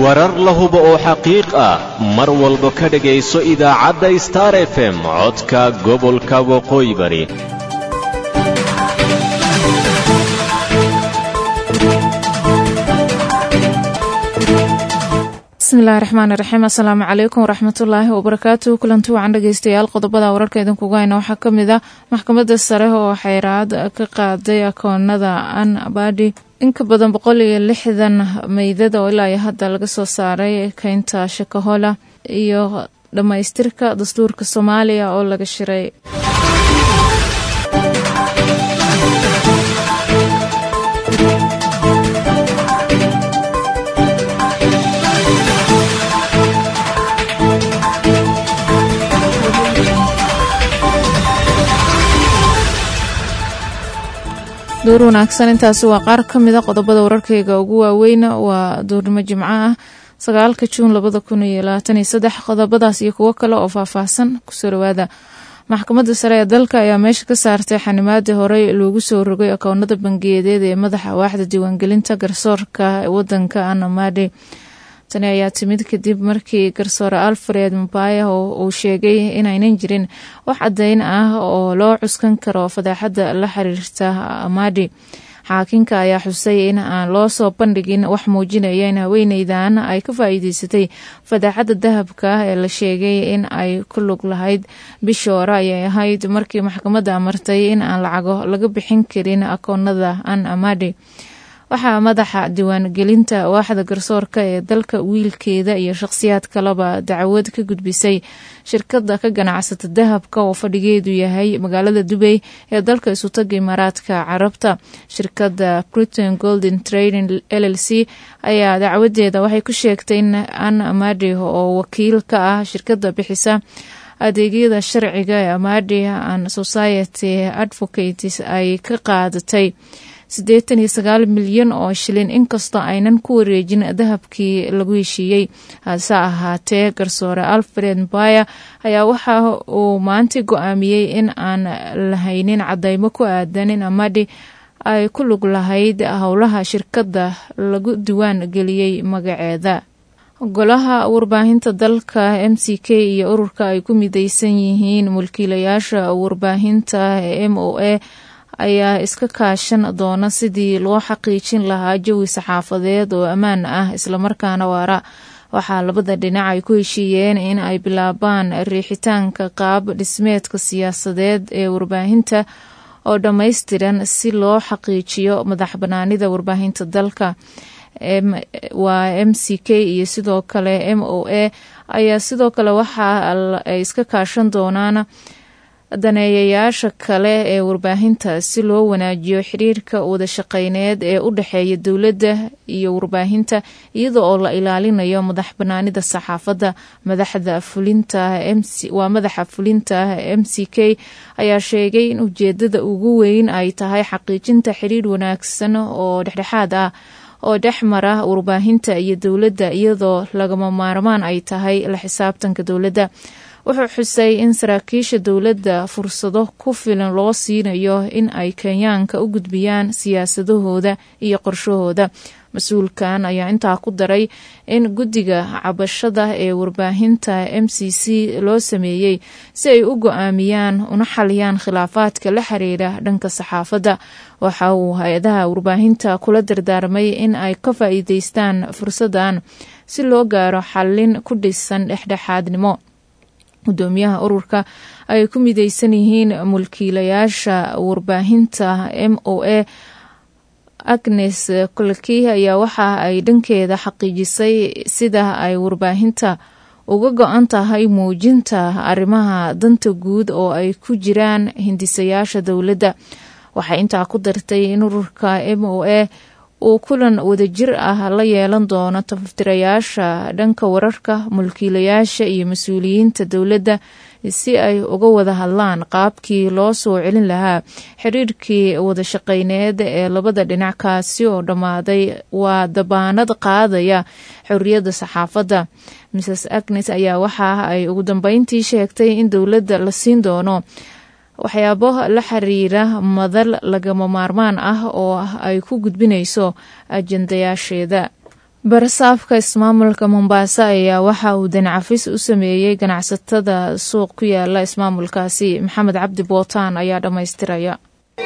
warar la hubo oo xaqiiq ah mar walba ka dhagayso idaacadda Star FM codka gobolka Waqooyi Bari. bismillaahir rahmaanir rahiim. assalaamu calaykum waraxmatullaahi wabarakaatuh. kulanti wacan dhageystayaal qodobada wararka idinkuga hayna waxaa ka mid ah maxkamadda sare oo xayiraad ka qaaday akoonada Anbadi in ka badan 160 meydad oo ilaa hadda laga soo saaray keynta Shakahola iyo dhamaystirka dastuurka Soomaaliya oo laga shiray. door wanaagsan intaasi waa qaar ka mid ah qodobada wararkayga ugu waaweyn. waa doornimo Jimco ah 9 Juun 2023. qodobadaas iyo kuwo kale oo faahfaahsan ku soo dhawaada. maxkamadda sare ee dalka ayaa meesha ka saartay xanimaadii horey loogu soo rogay akoonada bangiyadeed ee madaxa waaxda diiwaangelinta garsoorka wadanka Anamadi. tani ayaa timid kadib markii garsoore Alfred Mbaya uu sheegay inaynan jirin wax caddayn ah oo loo cuskan karo fadeexada la xiriirta Amadi. xaakinka ayaa xusay in aan loo soo bandhigin wax muujinaya in haweeneydan ay ka faa'iideysatay fadeexada dahabka ee la sheegay in ay ku lug lahayd bishii hore ayay ahayd markii maxkamadda amartay in aan lacago laga bixin karin akoonada Amadi. waxaa madaxa diiwaangelinta waaxda garsoorka ee dalka wiilkeeda iyo shakhsiyaad kaleba dacwad ka gudbisay shirkadda ka ganacsata dahabka oo fadhigeedu yahay magaalada Dubai ee dalka Isutaga Imaaraadka Carabta. shirkadda Britain Golden Trading LLC ayaa dacwadeeda waxay ku sheegtay in Amadi oo wakiil ka ah shirkadda bixisa adeegyada sharciga ee Amadi and Society Advocates ay ka qaadatay 89 milyan oo shilin inkastoo aynan ku wareejin dahabkii lagu heshiiyey. hase ahaatee garsoore Alfred Mbaya ayaa waxa uu maanta go'aamiyey in aan lahaynin cadaymo ku aadan in Amadi ay ku lug lahayd howlaha shirkadda lagu diiwaan geliyey magaceeda. golaha warbaahinta dalka MCK iyo ururka ay ku midaysan yihiin mulkiilayaasha warbaahinta MOA ayaa iska kaashan doona sidii loo xaqiijin lahaa jawi saxaafadeed oo ammaan ah islamarkaana waara. waxaa labada dhinac ay ku heshiiyeen in ay bilaabaan riixitaanka qaab dhismeedka siyaasadeed ee warbaahinta oo dhammaystiran si loo xaqiijiyo madax banaanida warbaahinta dalka. waa MCK iyo sidoo kale MOA ayaa sidoo kale waxa ay iska kaashan doonaan daneeyayaasha kale ee warbaahinta si loo wanaajiyo xiriirka wada shaqeyneed ee u dhexeeya dowladda iyo warbaahinta iyada oo la ilaalinayo madax banaanida saxaafadda. madaxa fulinta MCK ayaa sheegay in ujeedada ugu weyn ay tahay xaqiijinta xiriir wanaagsan oo dhexdhexaad ah oo dhexmara warbaahinta iyo dowladda iyadoo lagama maarmaan ay tahay la xisaabtanka dowladda. wuxuu xusay in saraakiisha dowladda fursado ku filan loo siinayo in ay Kenyaanka u gudbiyaan siyaasadahooda iyo qorshahooda. mas-uulkan ayaa intaa ku daray in guddiga cabashada ee warbaahinta MCC loo sameeyey si ay u go'aamiyaan una xaliyaan khilaafaadka la xiriira dhanka saxaafadda. waxa uu hay-adaha warbaahinta kula dardaarmay in ay ka faa'iideystaan fursadan si loo gaaro xallin ku dhisan dhexdhexaadnimo. gudoomiyaha ururka ay ku midaysan yihiin mulkiilayaasha warbaahinta MOA Agnes Kolki ayaa waxa ay dhankeeda xaqiijisay sida ay warbaahinta uga go'an tahay muujinta arrimaha danta guud oo ay ku jiraan hindisayaasha dowladda. waxay intaa ku dartay in ururka MOA uu kulan wadajir ah la yeelan doono tafatirayaasha dhanka wararka, mulkiilayaasha iyo mas-uuliyiinta dowladda si ay uga wada hadlaan qaabkii loo soo celin lahaa xiriirkii wada shaqeyneed ee labada dhinac kaasi oo dhammaaday. waa dabaanad qaadaya xorriyadda saxaafadda. Mrs Agnes ayaa waxa ay ugu dambeyntii sheegtay in dowladda la siin doono waxyaabo la xiriira madal lagama maarmaan ah oo ay ku gudbinayso ajendayaasheeda. barasaafka ismaamulka Mombasa ayaa waxa uu dancafis u sameeyay ganacsatada suuq ku yaala ismaamulkaasi. Maxamed Cabdi Bootaan ayaa dhamaystiraya.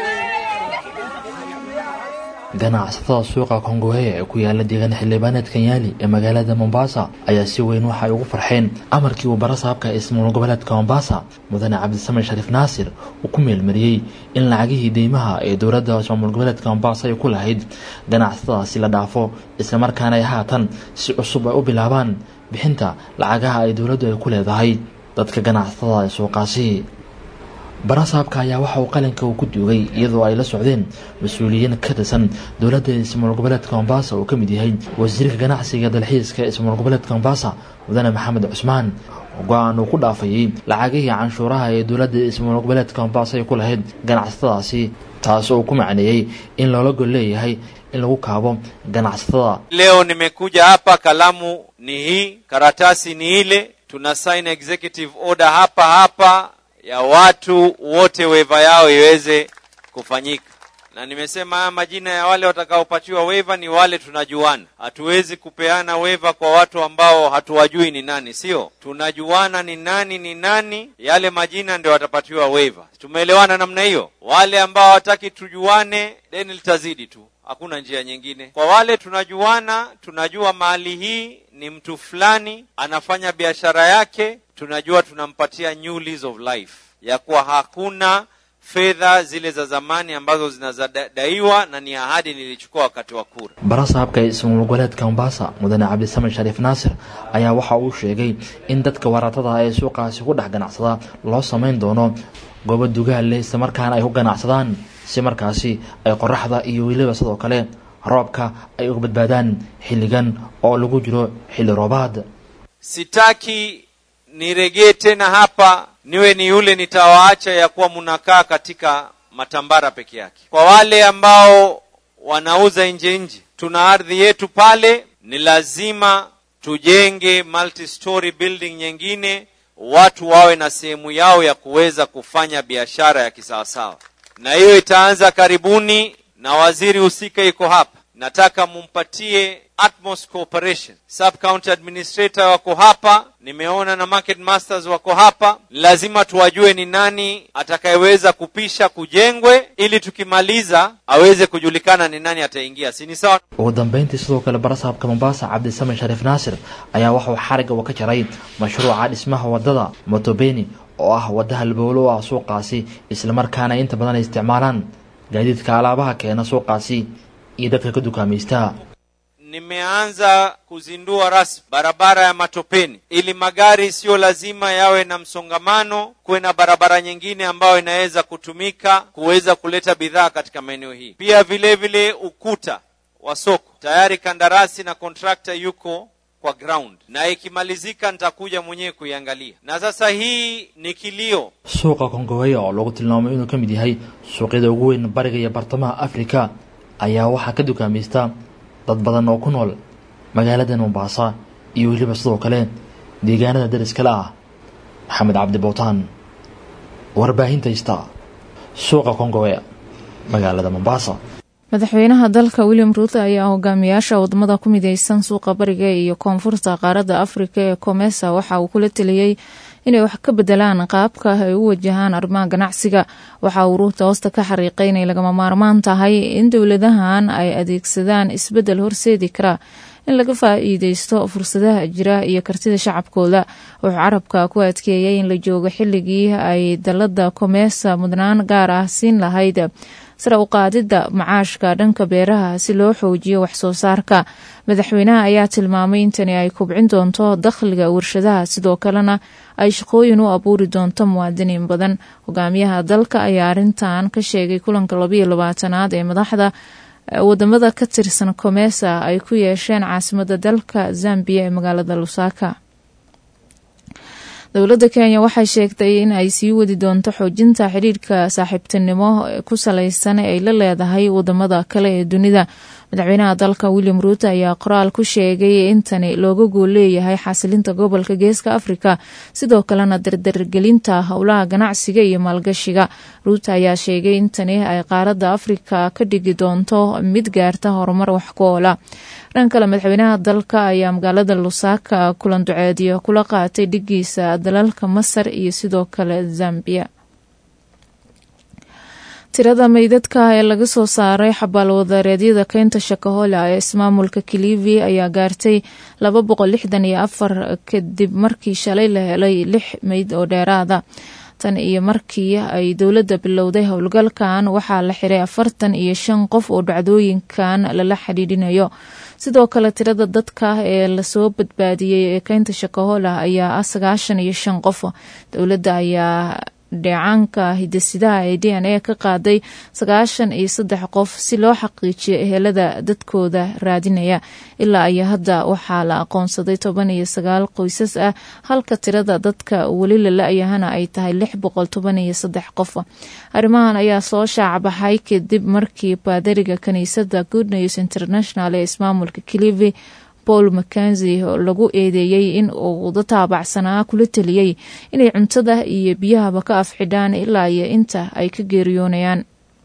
ganacsatada suuqa Kongowe ee ku yaala deegaan xildhibaaneed Kanyali ee magaalada Mombasa ayaa si weyn waxa ay ugu farxeen amarkii uu barasaabka ismaamul goboleedka Mombasa Mudane Cabdisamed Sharif Naasir uu ku meelmariyay in lacagihii deymaha ee dowladda ismaamul goboleedka Mombasa ay ku lahayd ganacsatadaasi la dhaafo isla markaana ay haatan si cusub ay u bilaabaan bixinta lacagaha ay dowladdu ay ku leedahay dadka ganacsatada ee suuqaasi. barasaabka ayaa waxa uu qalinka ku duugay iyadoo ay la socdeen mas'uuliyiin ka tirsan dowladda ismaamul goboleedka Mombasa oo kamid yahay wasiirka ganacsiga dalxiiska ismaamul goboleedka Mombasa Mudane Maxamed Cusmaan go'aan uu ku dhaafayay lacagihii canshuuraha ee dowladda ismaamul goboleedka Mombasa ay ku lahayd ganacsatadaasi, taas oo ku macneeyay in loola gol leeyahay in lagu kaabo ganacsatada. Leo nimekuja hapa, kalamu ni hii, karatasi ni ile, tuna sign executive order hapa ya watu wote waiver yao iweze kufanyika. Na nimesema majina ya wale watakaopatiwa waiver ni wale tunajuana. Hatuwezi kupeana waiver kwa watu ambao hatuwajui ni nani, sio? Tunajuana ni nani, yale majina ndio watapatiwa waiver. Tumeelewana namna hiyo? Wale ambao hataki tujuane, deni litazidi tu. Hakuna njia nyingine. Kwa wale tunajuana, tunajua mahali hii ni mtu fulani anafanya biashara yake, tunajua tunampatia new lease of life, ya kuwa hakuna fedha zile za zamani ambazo zinazadaiwa na ni ahadi nilichukua wakati wa kura. barasaabka ismaamul goboleedka Mombasa Mudane Cabdisamed Sharif Naasir ayaa waxa uu sheegay in dadka waratada ay suuqaasi ku dhex ganacsada loo sameyn doono goobo dugaal leh isla markaana ay ku ganacsadaan si markaasi ay qoraxda iyo weliba sidoo kale roobka ay uga badbaadaan xilligan oo lagu jiro xilli roobaad. Sitaki niregee tena hapa niwe ni yule nitawaacha ya kuwa munakaa katika matambara peke yake. Kwa wale ambao wanauza nje, tuna ardhi yetu pale, ni lazima tujenge multi-story building nyingine, watu wawe na sehemu yao ya kuweza kufanya biashara ya kisawasawa. Na hiyo itaanza karibuni, na waziri husika yuko hapa. Nataka mumpatie Atmos Cooperation. Sub-County Administrator wako hapa, nimeona na Market Masters wako hapa. Lazima tuwajue ni nani atakayeweza kupisha kujengwe, ili tukimaliza aweze kujulikana ni nani ataingia. Si ni sawa? ugu dambeyntii sidoo kale barasaabka Mombasa Cabdisamed Sharif Naasir ayaa waxa uu xariga ka jaray mashruuca dhismaha wadada Motobeni oo ah wada halbowlo ah suuqaasi, isla markaana inta badan ay isticmaalaan gaadiidka alaabaha keena suuqaasi iyo dadka ka dukaamaysta. Nimeanza kuzindua rasmi barabara ya Matopeni, ili magari sio lazima yawe na msongamano, kuwe na barabara nyingine ambayo inaweza kutumika kuweza kuleta bidhaa katika maeneo hii. Pia vile ukuta wa soko tayari, kandarasi na contractor yuko kwa ground, na ikimalizika nitakuja mwenyewe kuiangalia. Na sasa hii ni kilio. Suuqa Kongowe oo lagu tilmaamay inuu kamid yahay suuqyada ugu weyn bariga iyo bartamaha Afrika ayaa waxa ka dukaamaysta dad badan oo ku nool magaalada Mombasa iyo weliba sidoo kale deegaanada dariska ah. Maxamed Cabdi Bootaan, warbaahinta Star, suuqa Kongowe, magaalada Mombasa. madaxweynaha dalka William Ruto ayaa hogaamiyaasha wadamada ku mideysan suuqa bariga iyo koonfurta qaaradda Afrika ee COMESA waxa uu kula taliyay inay wax ka bedelaan qaabka ay u wajahaan arrimaha ganacsiga. waxa uu Ruto hoosta ka xariiqay inay lagama maarmaan tahay in dowladahan ay adeegsadaan isbedel horseedi kara in laga faa'iideysto fursadaha jira iyo kartida shacabkooda. wuxuu carabka ku adkeeyay in la joogo xilligii ay dalada COMESA mudnaan gaar ah siin lahayd sare u qaadida macaashka dhanka beeraha si loo xoojiyo wax soo saarka. madaxweynaha ayaa tilmaamay in tani ay kubcin doonto dakhliga warshadaha, sidoo kalena ay shaqooyin u abuuri doonto muwaadiniin badan. hogaamiyaha dalka ayaa arintan ka sheegay kulanka 22aad ee madaxda wadamada ka tirsan COMESA ay ku yeesheen caasimada dalka Zambia ee magaalada Lusaka. dowladda Kenya waxay sheegtay in ay sii wadi doonto xoojinta xiriirka saaxiibtinimo ku saleysan ee ay la leedahay wadamada kale ee dunida. madaxweynaha dalka William Ruto ayaa qoraal ku sheegay in tani looga gool leeyahay xasilinta gobolka Geeska Afrika, sidoo kalena dardargelinta howlaha ganacsiga iyo maalgashiga. Ruto ayaa sheegay in tani ay qaaradda Afrika ka dhigi doonto mid gaarta horumar wax ku oola. dhan kale madaxweynaha dalka ayaa magaalada Lusaka kulan duceediyo kula qaatay dhigiisa dalalka Masar iyo sidoo kale Zambia. tirada meydadka ee laga soo saaray xabaal wadareedyada keynta Shakahola ee ismaamulka Kilifi ayaa gaartay 264 kadib markii shalay la helay 6 meyd oo dheeraada. tan iyo markii ay dowladda bilowday howlgalkan waxaa la xiray 45 qof oo dhacdooyinkan lala xidhiidhinayo. sidoo kale tirada dadka ee lasoo badbaadiyay ee keynta Shakahola ayaa 95 qof. dowladda ayaa dheecaanka hidasidaha ee DNA ka qaaday 93 qof si loo xaqiijiyo ehelada dadkooda raadinaya. ilaa ay hadda waxaa la aqoonsaday 19 qoysas ah halka tirada dadka weli la la'yahana ay tahay 613 qof. arrimahan ayaa soo shaacabaxay kadib markii baadariga kaniisadda Good News International ee ismaamulka Kilifi Paul Mackenzie lagu eedeeyay in uu taabacsanaa kula taliyay inay cuntada iyo biyahaba ka afxidhaan ilaa iyo inta ay ka geeriyoonayaan.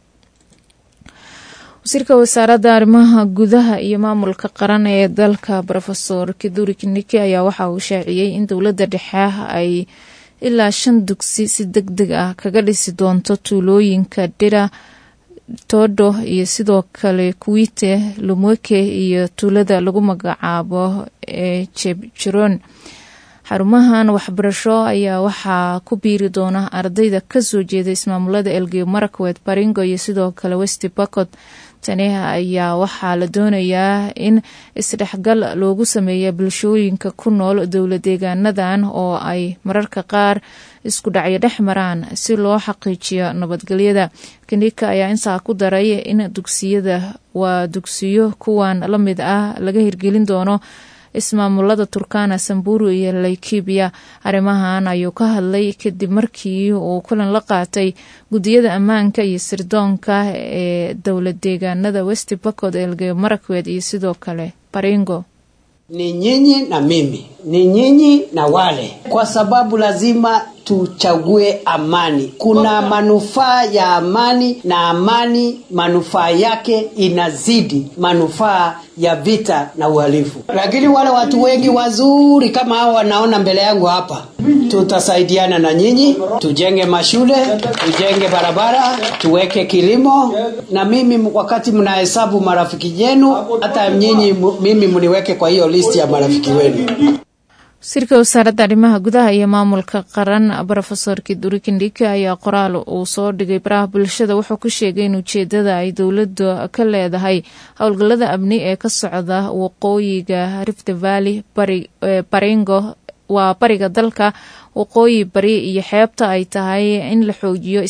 wasiirka wasaaradda arrimaha gudaha iyo maamulka qaran ee dalka Professor Kithure Kindiki ayaa waxa uu shaaciyay in dowladda dhexe ay ilaa 5 dugsi si degdeg ah kaga dhisi doonto tuulooyinka Dira, Todo iyo sidoo kale Kuwite, Lumweke iyo tuulada lagu magacaabo Chepchiron. xarumahan waxbarasho ayaa waxaa ku biiri doona ardayda ka soo jeeda ismaamulada Elgeyo Marakwet, Baringo iyo sidoo kale West Pokot. tani ayaa waxaa la doonayaa in isdhexgal loogu sameeyo bulshooyinka ku nool dowladeegaanadan oo ay mararka qaar isku dhacyo dhex maraan si loo xaqiijiyo nabadgelyada. Kindika ayaa intaa ku daray in dugsiyada waa dugsiyo kuwan la mid ah laga hirgelin doono ismaamulada Turkana, Samburu iyo Laikipia. arrimahan ayuu ka hadlay kadib markii uu kulan la qaatay gudiyada ammaanka iyo sirdoonka ee dowladeegaanada West Pokot, Elgeyo Marakwet iyo sidoo kale Baringo. Ni nyinyi na mimi, ni nyinyi na wale, kwa sababu lazima tuchague amani. Kuna manufaa ya amani na amani manufaa yake inazidi manufaa ya vita na uhalifu. Lakini wale watu wengi wazuri kama hao wanaona mbele yangu hapa, tutasaidiana na nyinyi, tujenge mashule, tujenge barabara, tuweke kilimo, na mimi wakati mnahesabu marafiki yenu, hata nyinyi mimi mniweke kwa hiyo list ya marafiki wenu. Wasiirka wasaaradda arrimaha gudaha iyo maamulka qaran Professor Kithure Kindiki ayaa qoraal uu soo dhigay baraha bulshada wuxuu ku sheegay in ujeedada ay dowladdu ka leedahay howlgallada amni ee ka socda waqooyiga Rift Valley, Baringo waa bariga dalka, waqooyi bari iyo xeebta ay tahay in la xoojiyo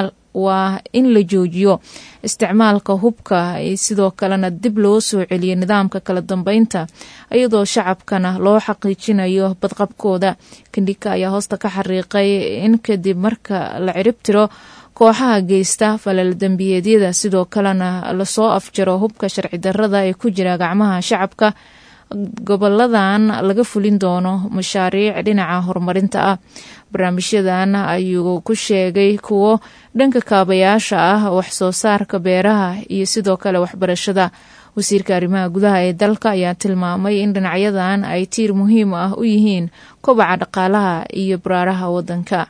in la joojiyo isticmaalka hubka sidoo kalena dib loo soo celiyo nidaamka kala dambeynta iyadoo shacabkana loo xaqiijinayo badqabkooda. Kindika ayaa hoosta ka xariiqay in kadib marka la ciribtiro kooxaha geysta falal dambiyeedyada sidoo kalena lasoo afjaro hubka sharci darrada ee ku jira gacmaha shacabka, goboladan laga fulin doono mashaariic dhinaca horumarinta ah. barnaamijyadan ayuu ku sheegay kuwo dhanka kaabayaasha ah, wax soo saarka beeraha iyo sidoo kale waxbarashada. wasiirka arrimaha gudaha ee dalka ayaa tilmaamay in dhinacyadan ay tiir muhiim ah u yihiin kobaca dhaqaalaha iyo baraaraha wadanka.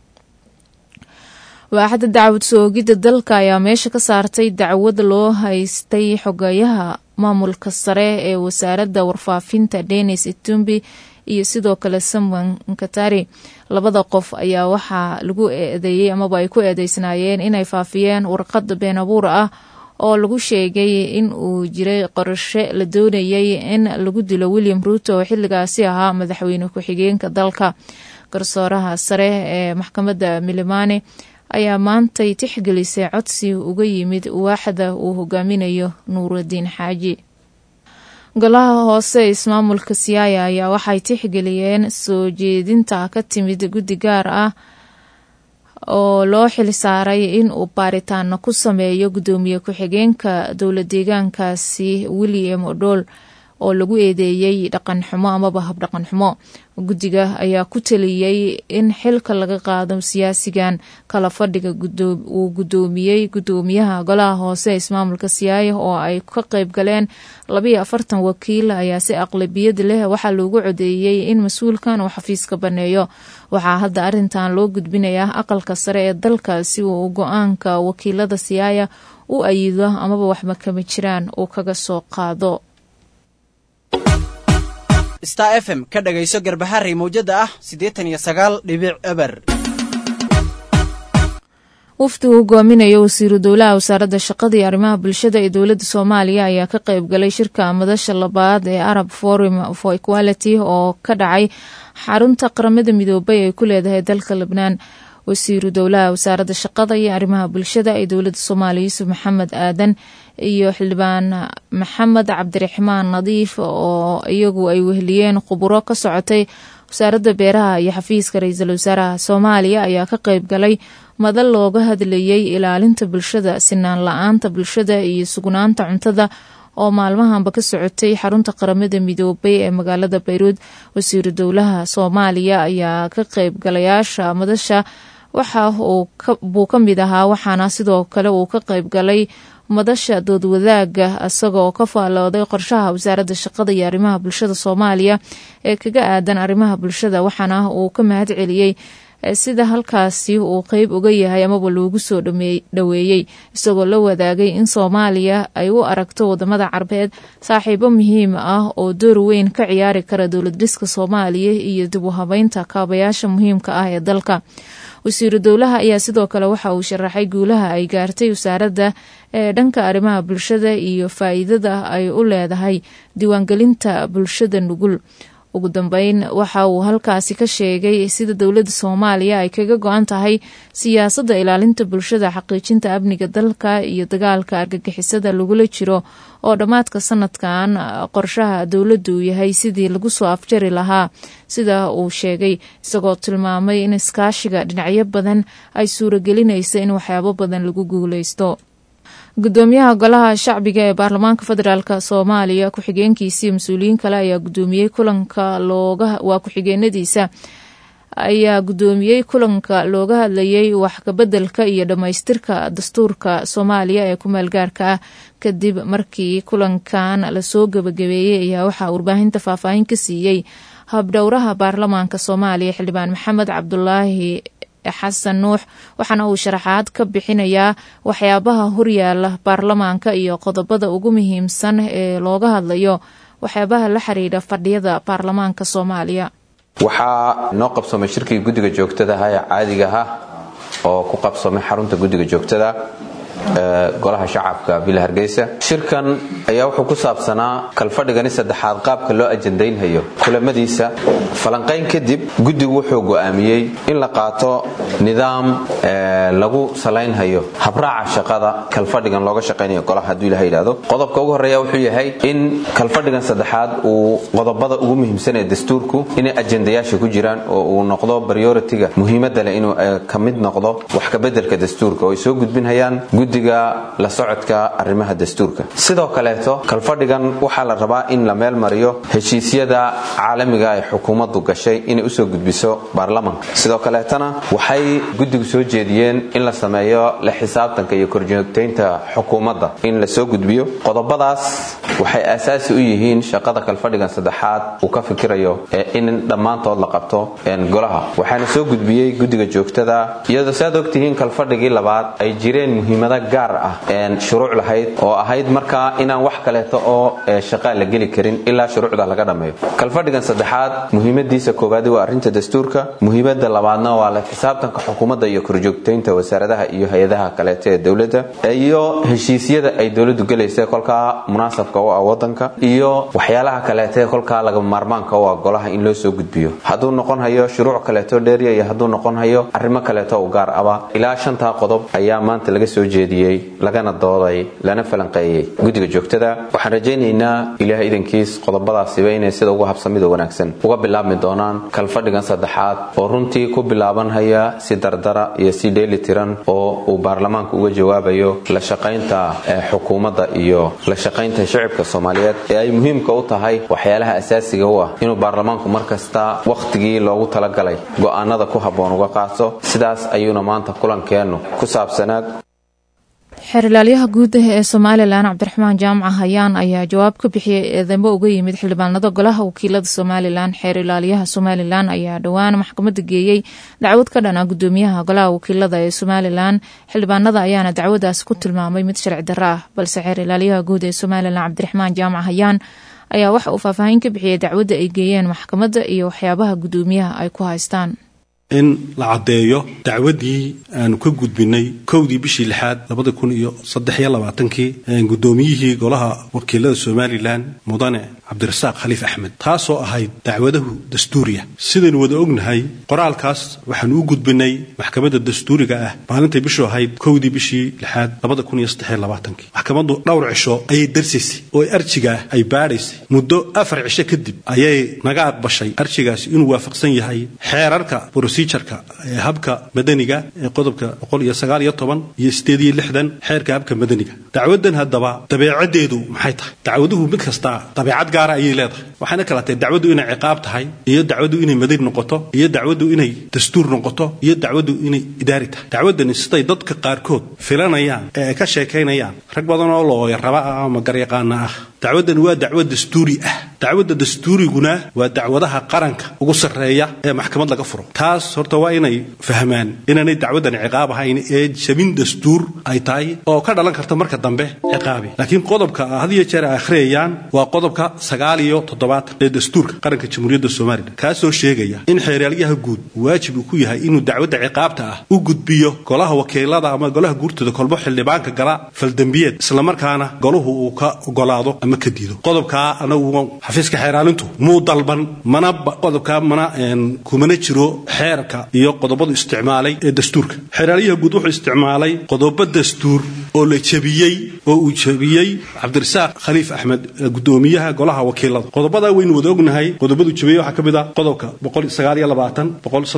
waaxda dacwad soogidda dalka ayaa meesha ka saartay dacwad loo haystay xogayaha maamulka sare ee wasaaradda warfaafinta Dennis Itumbi iyo sidoo kale Samuel Nkatari. labada qof ayaa waxaa lagu eedeeyay amaba ay ku eedeysnaayeen inay faafiyeen warqad been abuur ah oo lagu sheegay in uu jiray qorshe la doonayay in lagu dilo William Ruto oo xilligaasi ahaa madaxweyne ku-xigeenka dalka. garsooraha sare ee maxkamadda Milimani ayaa maantay tixgelisay codsi uga yimid waaxda uu hogaaminayo Nuruddin Xaaji. golaha hoose ismaamulka Siaya ayaa waxay tixgeliyeen soo jeedinta ka timid guddi gaar ah oo loo xil saaray in uu baaritaan ku sameeyo gudoomiye ku-xigeenka dowladeegaankaasi William Odol. oo lagu eedeeyey dhaqan xumo amaba hab dhaqan xumo. Guddiga ayaa ku taliyey in xilka laga qaado siyaasigan. Kala fadhiga uu gudoomiyey gudoomiyaha golaha hoose ismaamulka Siaya oo ay ka qayb galeen 42 wakiil ayaa si aqlabiyad leh waxaa loogu codeeyey in mas'uulkan uu xafiiska baneeyo. Waxaa hadda arintan loo gudbinayaa aqalka sare ee dalka si uu go'aanka wakiilada Siaya u ayido amaba waxba kama jiraan uu kaga soo qaado. Star FM ka dhagayso Garbaharey mowjada ah 89.eber. wafdi uu hogaaminayo wasiiru dowlaha wasaaradda shaqada iyo arrimaha bulshada ee dowladda Soomaaliya ayaa ka qayb galay shirka madasha labaad ee Arab Forum for Equality oo ka dhacay xarunta qaramada midoobay ee ku leedahay dalka Lebanon. wasiiru dowlaha wasaaradda shaqada iyo arrimaha bulshada ee dowladda Soomaaliya Yuusuf Maxamed Aadan iyo xildhibaan Maxamed Cabdiraxmaan Nadiif oo iyagu ay weheliyeen khuburo ka socotay wasaaradda beeraha iyo xafiiska ra'iisul wasaaraha Soomaaliya ayaa ka qayb galay madal looga hadlayay ilaalinta bulshada, sinaan la'aanta bulshada iyo sugnaanta cuntada oo maalmahanba ka socotay xarunta qaramada midoobay ee magaalada Beirut. wasiiru dowlaha Soomaaliya ayaa ka qayb galayaasha madasha waxa uu ka mid ahaa, waxaana sidoo kale uu ka qayb galay madasha dood wadaaga asagoo ka faalooday qorshaha wasaaradda shaqada iyo arrimaha bulshada Soomaaliya ee kaga aadan arrimaha bulshada, waxaana uu ka mahad celiyey sida halkaasi uu qayb uga yahay amaba loogu soo dhaweeyey, isagoo la wadaagay in Soomaaliya ay u aragto wadamada Carbeed saaxiibo muhiim ah oo door weyn ka ciyaari kara dowlad dhiska Soomaaliya iyo dib u habeynta kaabayaasha muhiimka ah ee dalka. wasiiru dowlaha ayaa sidoo kale waxa uu sharaxay guulaha ay gaartay wasaaradda ee dhanka arrimaha bulshada iyo faa'iidada ay u leedahay diiwaangelinta bulshada nugul. ugu dambeyn waxa uu halkaasi ka sheegay sida dowladda Soomaaliya ay kaga go'an tahay siyaasadda ilaalinta bulshada, xaqiijinta amniga dalka iyo dagaalka argagixisada lagula jiro oo dhamaadka sanadkan qorshaha dowladdu yahay sidii lagu soo afjari lahaa, sida uu sheegay, isagoo tilmaamay in iskaashiga dhinacyo badan ay suuragelinayso in waxyaabo badan lagu guuleysto. gudoomiyaha golaha shacbiga ee baarlamaanka federaalk Soomaaliya ku-xigeenkiisii mas'uuliyiin kale ayaa gudoomiyey kulanka ku-xigeenadiisa ayaa gudoomiyey kulanka looga hadlayay wax ka bedelka iyo dhamaystirka dastuurka Soomaaliya ee ku meelgaarka ah. kadib markii kulankan lasoo gabagabeeyey ayaa waxaa warbaahinta faahfaahin ka siiyey habdhowraha baarlamaanka Soomaaliya xildhibaan Maxamed Cabdulaahi xasan nuux, waxaana uu sharaxaad ka bixinayaa waxyaabaha horyaala baarlamaanka iyo qodobada ugu muhiimsan ee looga hadlayo waxyaabaha la xiriira fadhiyada baarlamaanka Soomaaliya. waxaa noo qabsoomay shirkii guddiga joogtada ah ee caadiga ah oo ku qabsoomay xarunta guddiga joogtada golaha shacabka Bila Hargeysa. shirkan ayaa wuxuu ku saabsanaa kalfadhigani saddexaad qaabka loo ajandaynhayo kulamadiisa. falanqayn kadib guddigu wuxuu go'aamiyey in la qaato nidaam lagu salaynhayo habraaca shaqada kalfadhigan looga shaqaynayo golaha hadduu ilaahay yidhaahdo. qodobka ugu horreeya wuxuu yahay in kalfadhigan saddexaad uu qodobada ugu muhiimsan ee dastuurku inay ajandayaasha ku jiraan oo uu noqdo priority-ga muhiimadda leh inuu ka mid noqdo wax ka beddelka dastuurka oo ay soo gudbinhayaan guddiga la socodka arrimaha dastuurka. sidoo kaleeto kalfadhigan waxaa la rabaa in la meel mariyo heshiisyada caalamiga ee xukuumaddu gashay inay usoo gudbiso baarlamaanka. sidoo kaleetana waxay guddigu soo jeediyeen in la sameeyo la xisaabtanka iyo korjoogtaynta xukuumadda in la soo gudbiyo. qodobadaas waxay aasaasi u yihiin shaqada kalfadhigan saddexaad uu ka fikirayo in dhammaantood la qabto golaha. waxaana soo gudbiyey guddiga joogtada iyadoo saad ogtihiin kalfadhigii labaad ay jireen muhiimada gaar ah shuruuc lahayd oo ahayd markaa inaan wax kaleeto oo shaqaa la geli karin ilaa shuruucda laga dhameeyo. kalfadhigan saddexaad muhiimadiisa koowaad waa arrinta dastuurka, muhiimada labaadna waa la xisaabtanka xukuumadda iyo korjoogtaynta wasaaradaha iyo hay-adaha kaleeto ee dowladda iyo heshiisyada ay dowladdu galaysa kolkaa munaasabka u ah wadanka iyo waxyaalaha kaleeto kolkaa laga maarmaanka u ah golaha in loo soo gudbiyo. hadduu noqon hayo shuruuc kaleeto dheeriya iyo hadduu noqon hayo arrimo kaleeto u gaar aba ilaa 5 qodob ayaa maanta laga soo jeediyay jeediyey lagana dooday lana falanqeeyey guddiga joogtada waxaan rajaynaynaa ilaahay idankiis qodobadaasiba inay sida ugu habsamida wanaagsan uga bilaabmi doonaan kalfadhigan saddexaad oo runtii ku bilaabanhaya si dardara iyo si dheelitiran oo uu baarlamaanku uga jawaabayo la shaqaynta xukuumadda iyo la shaqaynta shacabka Soomaaliyeed ee ay muhiimka u tahay waxyaalaha asaasiga u ah inuu baarlamaanku markasta waqtigii loogu talagalay go'aanada ku habboon uga qaato sidaas ayuuna maanta kulankeenu ku saabsanaa xeerlaaliyaha guud ee Soomaaliland Cabdiraxmaan Jaamac Hayaan ayaa jawaab ka bixiyay eedeymo uga yimid xildhibaanada golaha wakiilada Soomaaliland. xeerlaaliyaha Soomaaliland ayaa dhawaan maxkamadda geeyay dacwad ka dhan ah gudoomiyaha golaha wakiilada ee Soomaaliland. xildhibaanada ayaana dacwadaas ku tilmaamay mid sharci darro ah, balse xeerlaaliyaha guud ee Soomaaliland Cabdiraxmaan Jaamac Hayaan ayaa waxa uu faahfaahin ka bixiyay dacwadda ay geeyeen maxkamadda iyo waxyaabaha gudoomiyaha ay ku haystaan. in la cadeeyo dacwadii aan ka gudbinay kowdii bishii 6 2023 gudoomiyihii golaha wakiilada Soomaaliland mudane Cabdirasaaq Khaliif Axmed taasoo ahayd dacwadahu dastuuriya. sidaan wada ognahay qoraalkaas waxaan u gudbinay maxkamadda dastuuriga ah maalintii bishii ahayd kowdii bishii 6 2023 maxkamaddu dhowr cisho ayay darsiisay oo arjiga ay baadhaysay muddo 4 cisho kadib ayay naga aqbashay arjigaas inuu waafaqsan yahay xeerarka procedure-ka habka madaniga ee qodobka 119 iyo 860 xeerka habka madaniga. dacwadan hadaba dabeecadeedu maxay tahay? dacwaduhu mid kasta dabeecad gaar ah ayay leedahay. waxaana kala tahay dacwadu inay ciqaab tahay iyo dacwadu inay madani noqoto iyo dacwadu inay dastuur noqoto iyo dacwadu inay idaari tahay. dacwadani siday dadka qaarkood filanayaan ee ka sheekeynayaan rag badan oo loo raba ama garyaqaan ah dacwadan waa dacwad dastuuri ah. dacwada dastuuriguna waa dacwadaha qaranka ugu sareeya ee maxkamad laga furo. taas horta waa inay fahmaan inay dacwadan ciqaab ahayn ee jabin dastuur ay tahay oo ka dhalan karta marka dambe ciqaabi. laakiin qodobka had iyo jeer akhriyaan waa qodobka 97 ee dastuurka qaranka Jamhuuriyadda Soomaaliland kaasoo sheegaya in xeeryaalaha guud waajib uu ku yahay inuu dacwada ciqaabta ah u gudbiyo golaha wakiilada ama golaha guurtida kolbo xildhibaanka gala faldambiyeed isla markaana goluhu uu ka ogolaado ama ka diido. qodobka anagu xafiiska xeeraalintu muu dalban mana qodobka mana kumana jiro xeerka iyo qodobada isticmaalay ee dastuurka. xeeryaalaha guud wuxuu isticmaalay qodobo dastuur oo la jabiyay oo uu jabiyay Cabdirasaaq Khaliif Axmed gudoomiyaha golaha wakiilada. qodobada weyn wada ognahay qodobadu jabiyay waxa kamid ah qodobka 129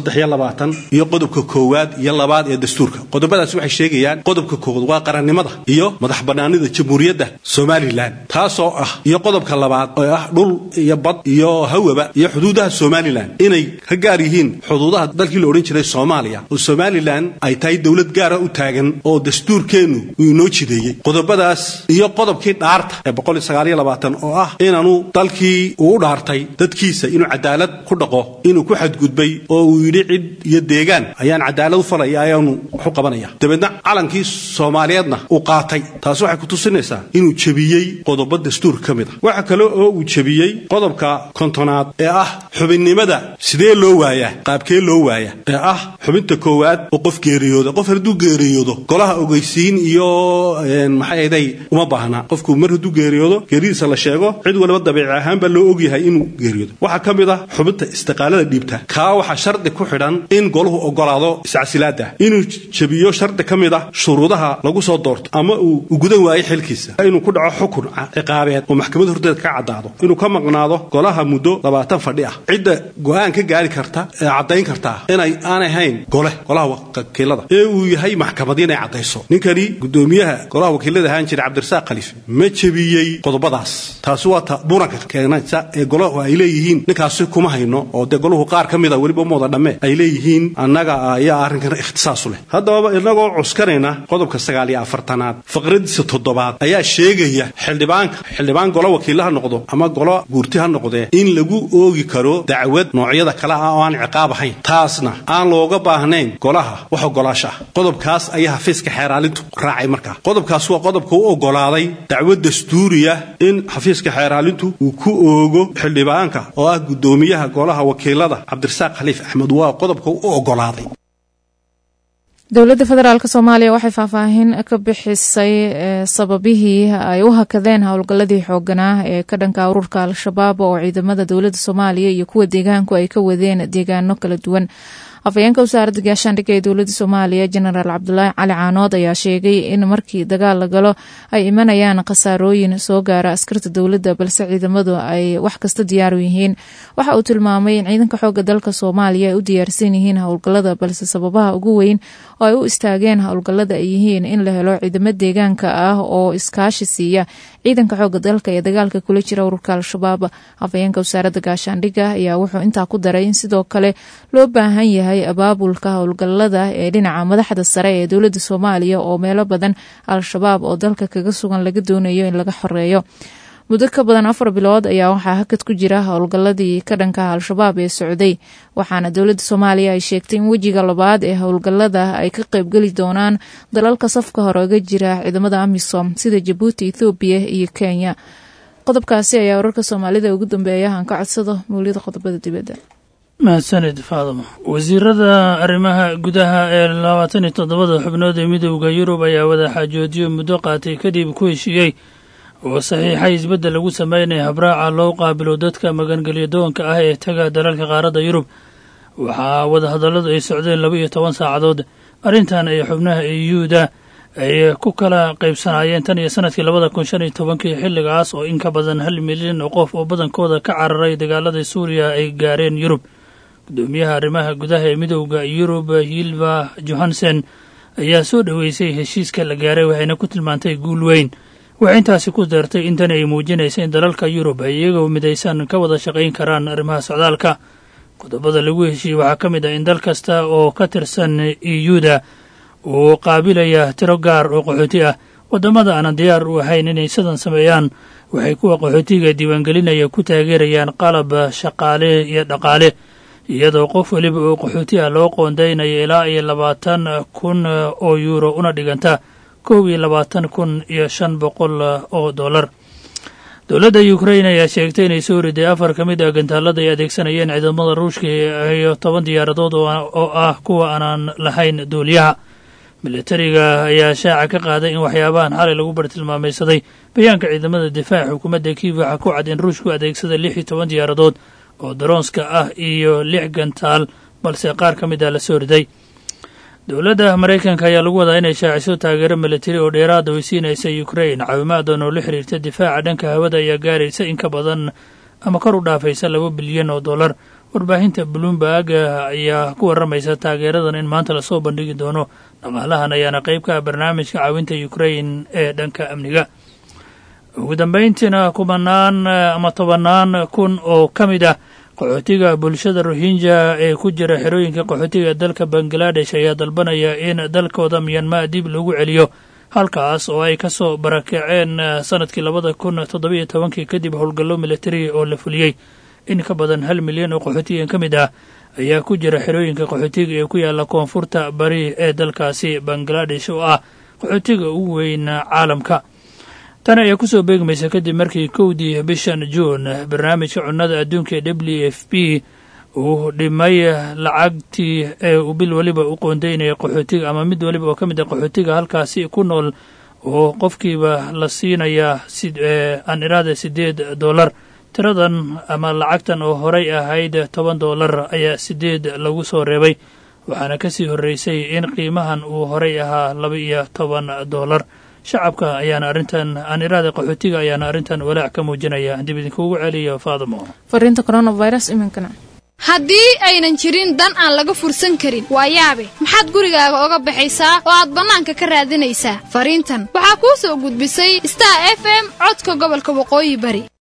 123 iyo qodobka 1 iyo 2 ee dastuurka. qodobadaas waxay sheegayaan qodobka 1 waa qarannimada iyo madaxbannaanida Jamhuuriyadda Soomaaliland taasoo ah iyo qodobka 2 oo ah dhul iyo bad iyo hawaba iyo xuduudaha Soomaaliland inay ka gaar yihiin xuduudaha dalkii la oran jiray Soomaaliya oo Soomaaliland ay tahay dawlad gaar ah u taagan oo dastuurkeenu uu inoo jideeyay. qodobadaas iyo qodobkii dhaarta ee 129 oo ah inaanu dalkii uu dhaartay dadkiisa inuu cadaalad ku dhaqo inuu ku xadgudbay oo uu yiri cid iyo deegaan ayaan cadaalad u falaya ayaanu wax u qabanaya. dabadna calankii Soomaaliyeedna uu qaatay. taas waxay ku tusinaysaa inuu jabiyay qodobo dastuur kamid ah. waxa kale oo uu jabiyay qodobka 50aad ee ah xubinnimada sidee loo waayaa qaabkee loo waayaa ee ah xubinta koowaad oo qof geeriyooda qof haduu geeriyoodo golaha ogeysiin iyo maxay ahayd uma baahna qofku mar haduu geeriyoodo geeridiisa la sheego cid walba dabiici ahaan ba loo ogyahay inuu geeriyoodo. waxa kamid ah xubinta istiqaalada dhiibta ka waxa shardi ku xidhan in goluhu ogolaado iscasilaada inuu jabiyo shardi kamid ah shuruudaha lagu soo doorto ama uu gudan waayo xilkiisa inuu ku dhaco xukun ciqaabeed oo maxkamadda horteed ka cadaado inuu ka maqnaado golaha muddo 20 fadhi ah. cidda go'aan ka gaari karta ee cadeyn karta inay aan ahayn golaha wakiilada ee uu yahay maxkamad inay cadeyso. ninkani gudoomiyaha golaha wakiilada ahaan jiray Cabdirasaaq Khaliif ma jabiyay qodobadaas. taas waa ta buranka keenaysa ee golaha ay leeyihiin ninkaasi kuma hayno oo de goluhu qaar kamid ah waliba mooda dhamme ay leeyihiin annaga ayaa arrinkan ikhtisaas leh. haddaba inagoo cuskanayna qodobka 49aad faqradiisa 7aad ayaa sheegaya xildhibaan golaha wakiilaha noqdo ama golaha guurtiha noqdee in lagu oogi karo dacwad noocyada kala ah oo aan ciqaab ahayn. taasna aan looga baahnayn golaha wax ogolaasho ah. qodobkaas ayaa xafiiska xeeraalintu raacay markaa. qodobkaas waa qodobka uu ogolaaday dacwad dastuuriya in xafiiska xeeraalintu uu ku oogo xildhibaanka oo ah gudoomiyaha golaha wakiilada Cabdirasaaq Khaliif Axmed waa qodobka uu ogolaaday. dowladda federaalka Soomaaliya waxay faahfaahin ka bixisay sababihii ay u hakadeen howlgaladii xooganaa ee ka dhanka ururka Al-Shabaab oo ciidamada dowladda Soomaaliya iyo kuwa deegaanku ay ka wadeen deegaano kala duwan. afhayeenka wasaaradda gaashaandhigga ee dowladda soomaaliya jenaraal cabdulaahi cali caanood ayaa sheegay in markii dagaal la galo ay imanayaan khasaarooyin soo gaara askarta dowladda balse ciidamadu ay wax kasta diyaar u yihiin. waxa uu tilmaamay in ciidanka xooga dalka soomaaliya ay u diyaarsan yihiin howlgallada balse sababaha ugu weyn oo ay u istaageen howlgallada ay yihiin in la helo ciidamo deegaanka ah oo iskaashi siiya ciidanka xooga dalka ee dagaalka kula jira ururka al-shabaab. afhayeenka wasaaradda gaashaandhigga ayaa wuxuu intaa ku daray in sidoo kale loo baahan yahay abaabulka howlgallada ee dhinaca madaxda sare ee dowladda soomaaliya oo meelo badan al-shabaab oo dalka kaga sugan laga doonayo in laga xoreeyo. muddo ka badan 4 bilood ayaa waxaa hakad ku jira howlgalladii ka dhanka al-shabaab ee socday, waxaana dowladda soomaaliya ay sheegtay in wejiga labaad ee howlgallada ay ka qaybgeli doonaan dalalka safka hore uga jira ciidamada amisom sida jabuuti, ethoobiya iyo kenya. qodobkaasi ayaa wararka soomaalida ugu dambeeya aan ka codsado mawlida qodobada dibadda. mahadsanid faadamo. wasiirada arrimaha gudaha ee 27 xubnood ee midowda yurub ayaa wada xaajoodiyo muddo qaatay kadib ku heshiiyey oo saxiixay isbeddel lagu sameynaya habraaca loo qaabilo dadka magangelyo doonka ah ee taga dalalka qaaradda yurub. waxaa wadahadalladu ay socdeen 12 saacadood. arrintan ay xubnaha EU-da ay ku kala qaybsanaayeen tan iyo sanadkii 2015 xilligaas oo in ka badan 1 milyan oo qof oo badankooda ka cararay dagaalada Suuriya ay gaareen Yurub. gudoomiyaha arrimaha gudaha ee midowda Yurub Ylva Johansson ayaa soo dhaweysay heshiiska la gaaray waxayna ku tilmaantay guul weyn. waxay intaasi ku dartay in tani ay muujinaysa in dalalka Yurub ay iyagoo midaysan ka wada shaqayn karaan arrimaha socdaalka. qodobada lagu heshiiyey waxaa ka mid ah in dal kasta oo ka tirsan EU-da uu qaabilaya tiro gaar oo qaxooti ah. waddamada aanan diyaar u ahayn inay sidan sameeyaan waxay kuwa qaxootiga diiwaangelinaya ku taageerayaan qalab, shaqaale iyo dhaqaale, iyadoo qof waliba oo qaxooti ah loo qoondaynayo ilaa iyo 20,000 oo euro una dhiganta 22,500 oo dollar. dowladda Ukraine ayaa sheegtay inay soo riday 4 ka mid ah gantaalada ay adeegsanayeen ciidamada Ruushka iyo 10 diyaaradood oo ah kuwa aanan lahayn duuliyaha. militariga ayaa shaaca ka qaaday in waxyaabahan xalay lagu bartilmaamaysaday. bayaanka ciidamada difaaca xukuumadda Kyiv waxaa ku cad in Ruushku adeegsada 16 diyaaradood oo daroonska ah iyo 6 gantaal, balse qaar ka mid ah la soo riday. dowladda Maraykanka ayaa lagu wadaa inay shaaciso taageero militari oo dheeraad ah siinaysa Ukraine. caawimaaddan oo la xiriirta difaaca dhanka hawada ayaa gaaraysa in ka badan ama kor u dhaafaysa 2 bilyan oo dollar. warbaahinta Bloomberg ayaa ku waramaysa taageeradan in maanta lasoo bandhigi doono. dhaqaalahan ayaana qayb ka ah barnaamijka caawinta Ukraine ee dhanka amniga. ugu dambayntiina 10 kun oo ka mid ah qaxootiga bulshada Rohingya ee ku jira xerooyinka qaxootiga dalka Bangladesh ayaa dalbanaya in dalkooda Myanmar dib lagu celiyo, halkaas oo ay ka soo barakaceen sanadkii 2017 kadib howlgallo militari oo la fuliyey. in ka badan 1 milyan oo qaxootigan ka mid ah ayaa ku jira xerooyinka qaxootiga ee ku yaala koonfurta bari ee dalkaasi Bangladesh oo ah qaxootiga ugu weyn caalamka. tan ayaa ku soo beegmaysa kadib markii 1 bishan Juun barnaamijka cunnada adduunka ee WFP uu dhimay lacagtii ee uu bil waliba u qoondeynaya qaxootiga ama mid waliba oo ka mid ah qaxootiga halkaasi ku nool oo qofkiiba la siinaya $8. tiradan ama lacagtan oo horay ahayd $10 ayaa 8 lagu soo reebay, waxaana ka sii horreysay in qiimahan uu horay ahaa $12. shacabka ayaana arrintan qaxootiga ayaana arrintan walaac ka muujinaya. dib idinkuugu celiyo Faadamo. fariinta coronavirus iminkana. haddii aynan jirin dan aan laga fursan karin waa yaabe maxaad gurigaaga oga baxaysaa oo aad bannaanka ka raadinaysaa. fariintan waxaa kuu soo gudbisay Star FM codka gobolka Waqooyi Bari.